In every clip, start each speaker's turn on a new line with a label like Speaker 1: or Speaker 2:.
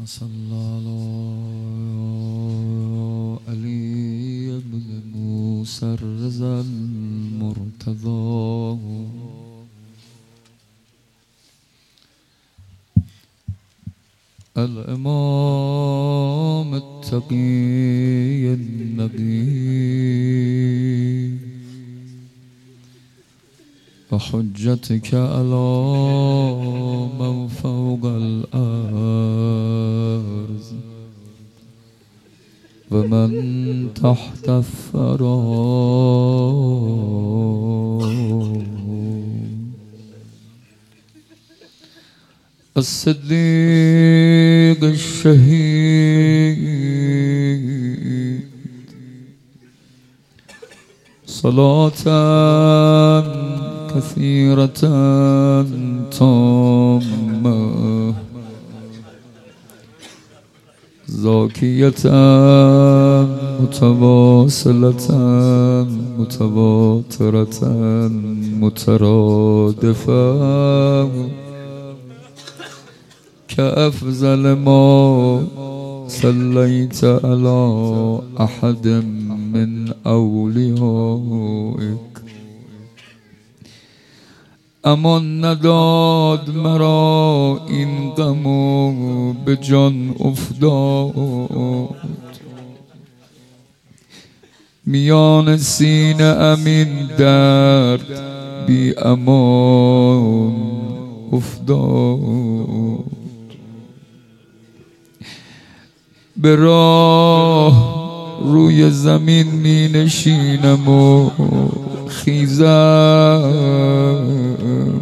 Speaker 1: صلى علي بن موسى الرضا المرتضى الإمام التقي النبي وحجتك على من فوق الأرض ومن تحت الثرى الصديق الشهيد صلاة كثيرة تامة زاكية متواصلة متواترة مترادفة كأفضل ما صليت على أحد من أوليائك امان نداد مرا این غم و به جان افتاد میان سینه امین درد بی امان افتاد به راه روی زمین می نشینم و خیزم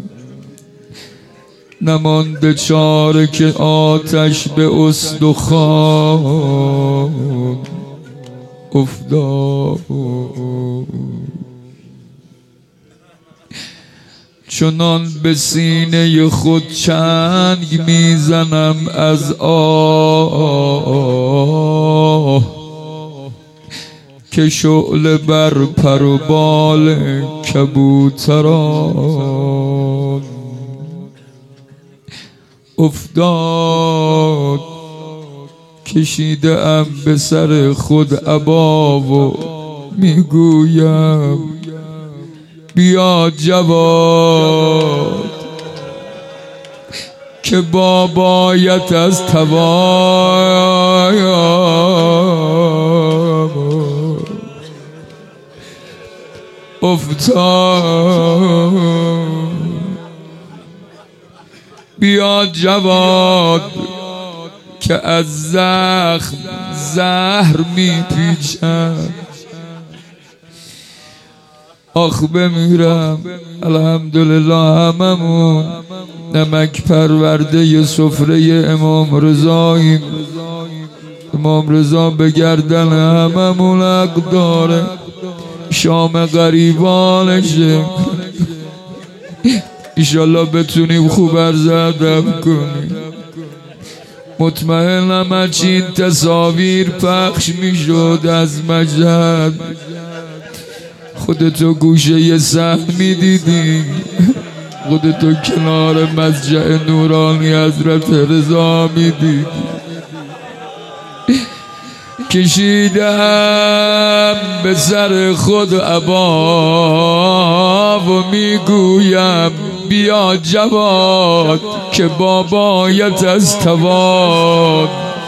Speaker 1: نمانده چاره که آتش به استخوان افتاد چنان به سینه خود چنگ میزنم از آه که شعله بر پر و بال کبوتران افتاد کشیده ام به سر خود عبا و میگویم بیا جواد که بابایت از توایم افتاد بیا جواد که از زخم زهر میپیچد آخ بمیرم الحمدلله هممون نمک پرورده سفره امام رضاییم امام رضا به گردن هممون حق داره شام غریبانشه ایشالله بتونیم خوب عرض ادب کنیم مطمئنم هرچی این تصاویر پخش میشد از مشهد خودتو گوشه یه صحن میدیدی خودتو کنار مسجد نورانی حضرت رضا میدیدی کشیدم به سر خود عبا و میگویم بیا جواد که بابایت از تواد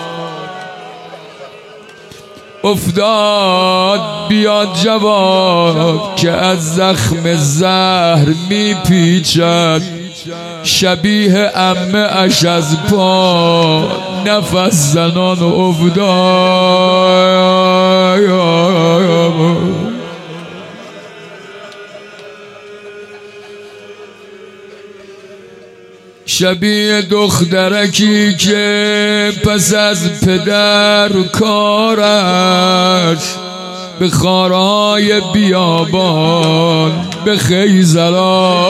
Speaker 1: افتاد بیا جواد که از زخم زهر میپیچد شبیه عمه اش از پا نفس زنان افتاد شبیه دخترکی که پس از پدر کارش به خارهای بیابان به خیزرا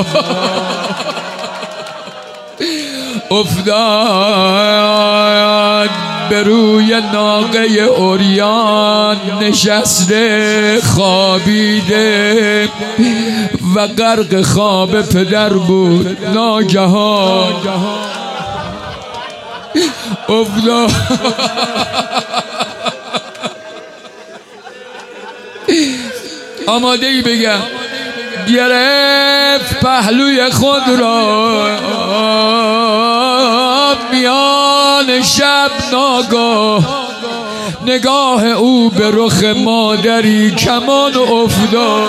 Speaker 1: افتاد به روی ناقه عریان نشسته خوابیده و غرق خواب پدر بود ناگهان افتاد. آماده ای بگم گرفت پهلوی خود را میان شب ناگاه، نگاه او به رخ مادری کمان افتاد.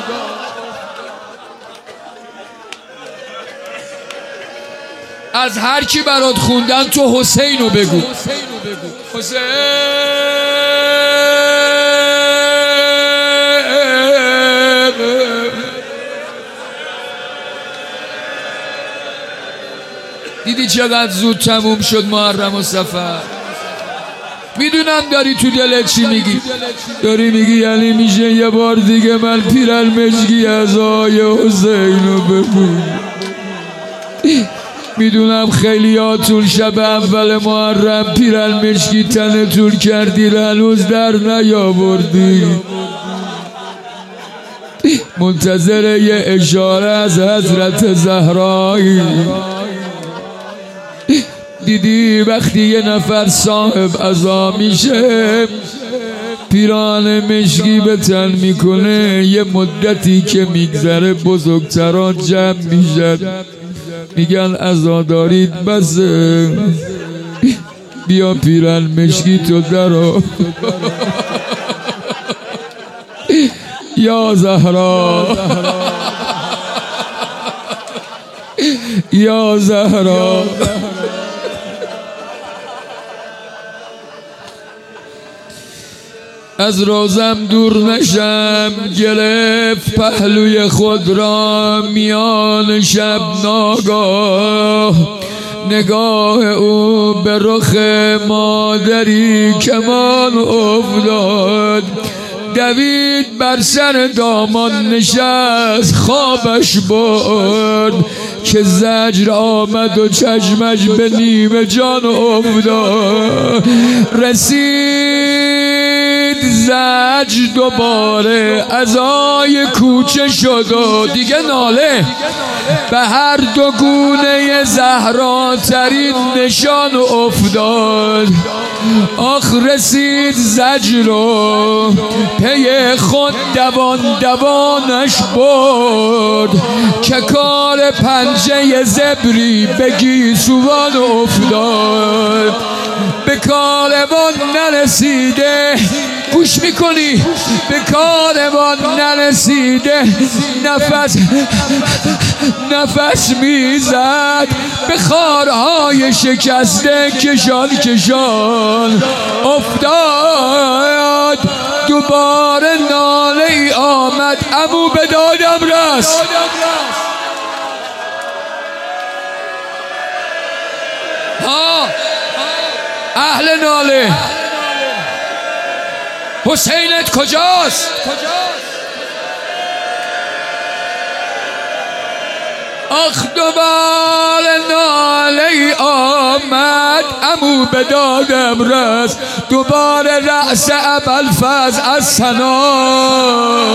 Speaker 1: از هر کی برات خوندن تو حسینو بگو. حسین دیدی چقدر زود تموم شد محرم و صفر؟ میدونم داری تو دلت چی میگی، داری میگی یعنی میشه یه بار دیگه من پیرالمشکی از آی حسینو بگویم. میدونم خیلیاتون شب اول محرم پیرالمشکی تنتون کردی هنوز در نیاوردی، منتظر یه اشاره از حضرت زهرایی. دیدی وقتی یه نفر صاحب عزا میشه پیران مشکی به تن میکنه، یه مدتی که میگذره بزرگتران جمع میشن میگن عزا دارید بسه بیا پیران مشکی تو درو. یا زهرا یا زهرا. از رازم دور نشم گرفت پهلوی خود را میان شب ناگاه، نگاه او به رخ مادری کمان افتاد. دوید بر سر دامان نشست خوابش برد که زجر آمد و چشمش به نیمه جان افتاد. رسید زجر دوباره عزای کوچه شد و دیگه ناله به هر دو گونه زهراترین نشان افتاد. آخ رسید زجر و پی خود دوان دوانش برد که کار پنجه زبری به گیسوان افتاد. به کاروان نرسیده گوش میکنی، به کاروان نرسیده نفس میزد به خارهای شکسته کشان کشان افتاد. دوباره ناله ای آمد عمو به دادم رس. ها اهل ناله حسینت کجاست؟ آخ دوباره ناله ای آمد عمو به دادم رس. دوباره رأس ابوالفضل از ثنا.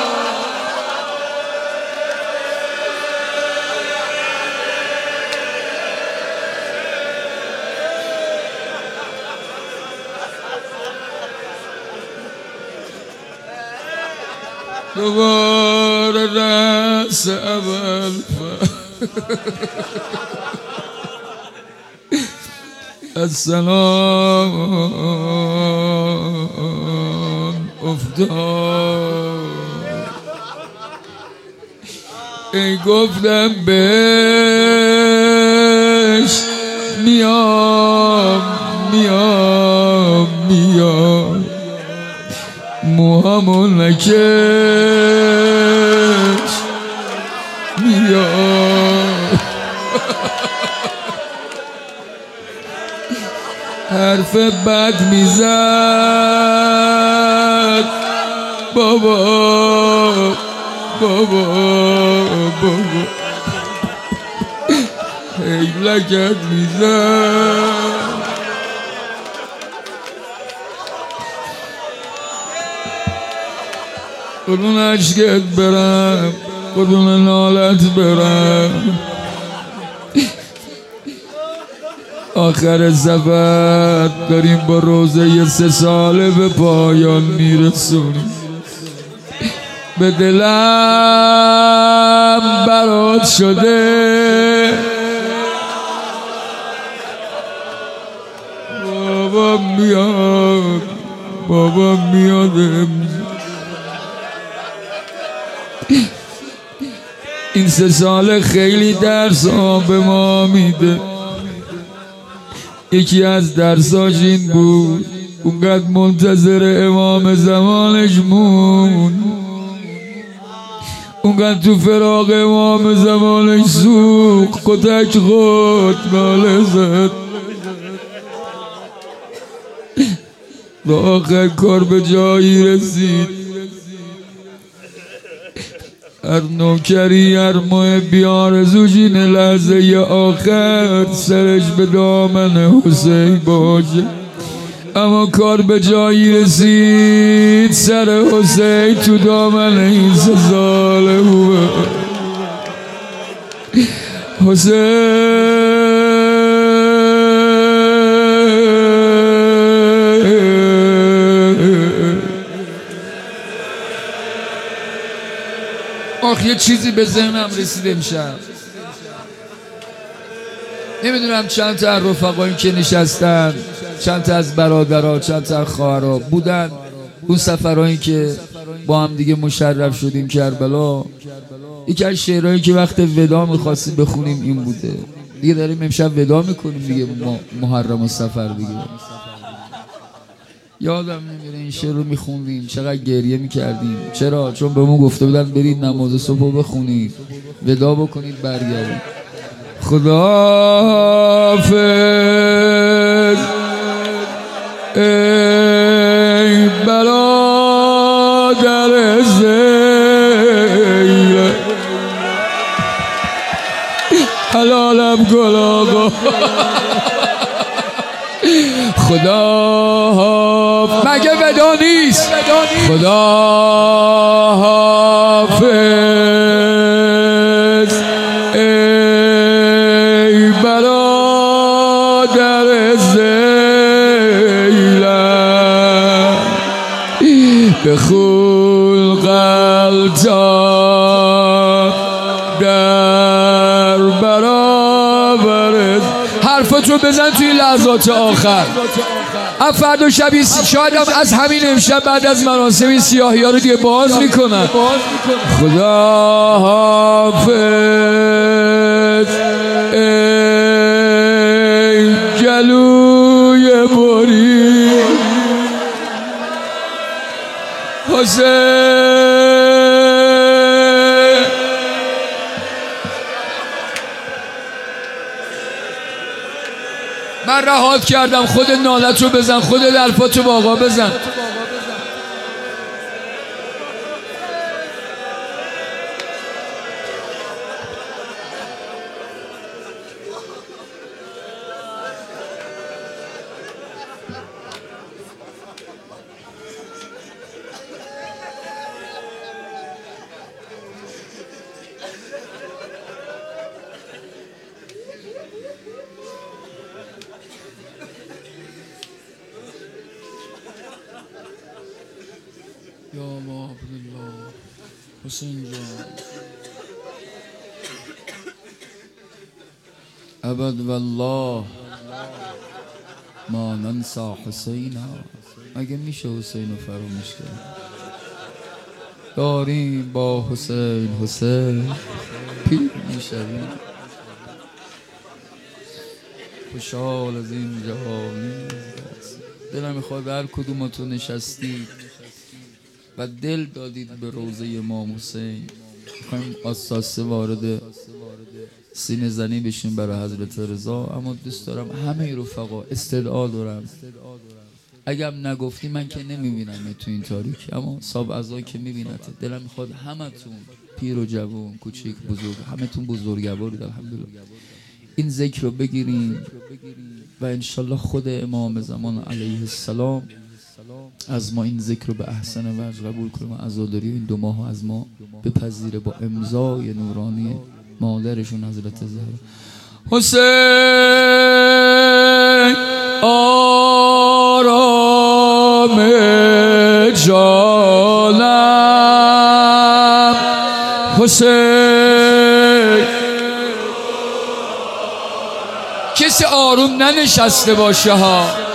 Speaker 1: دوباره رأس ابوالفضل السلام افتاد. ای گفتم بهش میام میام میام موهامو نکش میام. حرف بد میزد بابا بابا بابا حیلکت میزد. قربون عشقت برم قربون نالت برم. آخر سفر داریم با روزه 3 ساله به پایان میرسونیم. به دلم برات شده بابا میاد این 3 ساله خیلی درس به ما میده. یکی از درساش این بود اونقدر منتظر امام زمانش مون، اونقدر تو فراق امام زمانش سوق کتک خود ناله زد. و آخر کار به جایی رسید هر نوکری هر ماه بیارزوش این لحظه آخر سرش به دامن حسین باشه. اما کار به جایی رسید سر حسین تو دامن این 3 ساله بود. حسین یه چیزی به ذهنم رسید امشب. نمیدونم چند تا از رفقایی که نشستن، چند تا از برادرها، چند تا از خواهرها بودن اون سفرهایی که با هم دیگه مشرف شدیم کربلا. یکی از شعرهایی که وقت ودا میخواستیم بخونیم این بوده. دیگه داریم امشب ودا میکنیم دیگه، محرم و سفر دیگه. یادم نمیره این شعر رو میخوندیم چقدر گریه میکردیم. چرا؟ چون به ما گفته بودن برید نماز صبح رو بخونید، ودا بکنید، برگردید. خداحافظ ای برادر زیر حلالم گل آقا. خداحافظ مگه ودا نیست؟ خداحافظ ای برادر زیلم به خلق در برابر حرفتو بزن توی لحظات آخر. فردا شبی شاید هم از همین امشب بعد از مراسم این سیاهی ها رو دیگه باز میکنن. خدا حافظ ای جلوی بری حسین. من رهات کردم، خود نالت رو بزن، خود حرفات رو با آقا بزن. یا الله عبدالله حسین جان ابد والله ما ننسى حسینا. مگه میشه حسین رو فراموش کرد؟ داریم با حسین پیر میشویم، خوشحال از این جهانی. دلم میخواد هر کدومتون نشستید و دل دادید به روزه امام حسین. میخوایم آساسه وارد سینه زنی بشیم برای حضرت رضا. اما دوست دارم همه رفقا استدعا دارم، اگرم نگفتی من که نمیبینم تو این تاریکی، اما صاحب عزا که میبینت. دلم میخواد همتون پیر و جوان کوچیک بزرگ همتون بزرگوارید الحمدلله این ذکر رو بگیریم و انشالله خود امام زمان علیه السلام از ما این ذکر رو به احسن وجه قبول کنه و عزاداری این 2 ماه از ما بپذیره با امضای نورانی مادرشون حضرت زهرا. حسین عالم حسین. کسی آروم ننشسته باشه ها.